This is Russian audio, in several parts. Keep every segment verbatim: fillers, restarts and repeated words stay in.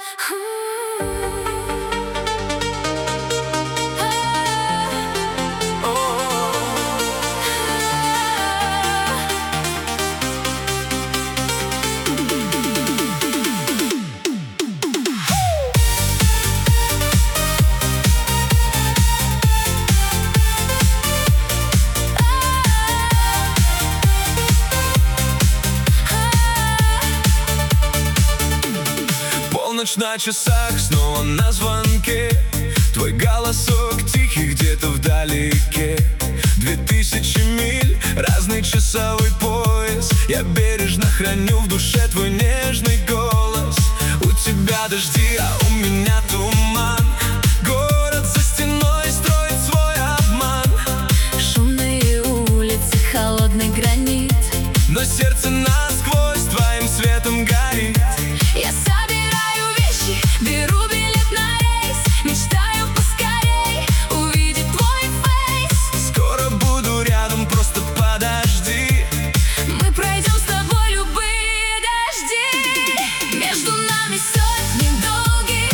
Полночь на часах, снова на звонке. Твой голосок тихий где-то вдалеке. Две тысячи миль, разный часовой пояс. Я бережно храню в душе твой нежный голос. У тебя дожди, а у меня туман. Город за стеной строит свой обман. Шумные улицы, холодный гранит, но сердце насквозь твоим светом горит. Я собираю вещи, беру билет на рейс. Мечтаю поскорей увидеть твой фейс. Скоро буду рядом, просто подожди. Мы пройдем с тобой любые дожди. Между нами сотни долгих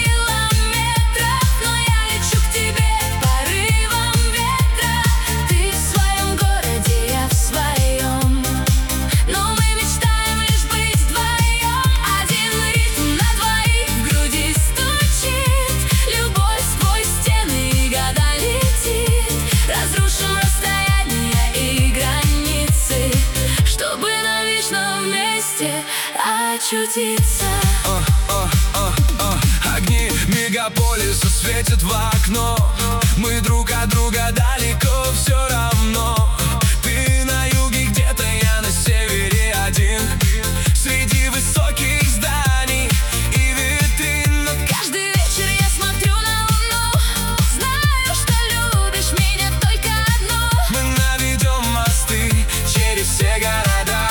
километров, но я лечу к тебе порывом ветра. Ты в своем городе, я в своем, но мы мечтаем лишь быть вдвоем. Один ритм на двоих в груди стучит. Любовь сквозь стены и года летит. Разрушим расстояния и границы, чтобы навечно вместе очутиться. О, о, о, о. Огни мегаполиса светят в окно. Мы друг от друга далеко, все равно. Ты на юге где-то, я на севере один. Среди высоких зданий и витрин. Каждый вечер я смотрю на луну. Знаю, что любишь меня только одну. Мы наведем мосты через все города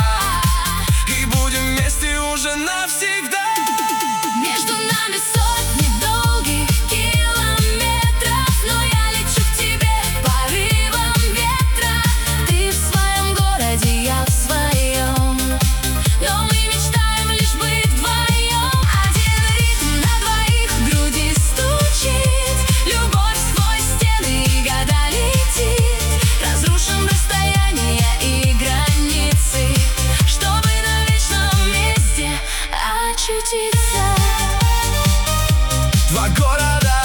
и будем вместе уже навсегда. Между нами сотни долгих километров, но я лечу к тебе порывом ветра. Ты в своем городе, я в своем, но мы мечтаем лишь быть вдвоем. Один ритм на двоих в груди стучит. Любовь сквозь стены и года летит. Разрушим расстояния и границы, чтобы навечно вместе очутиться. Два города,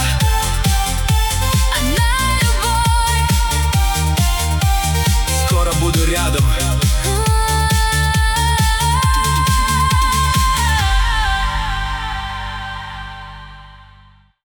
Одна любовь. скоро буду рядом.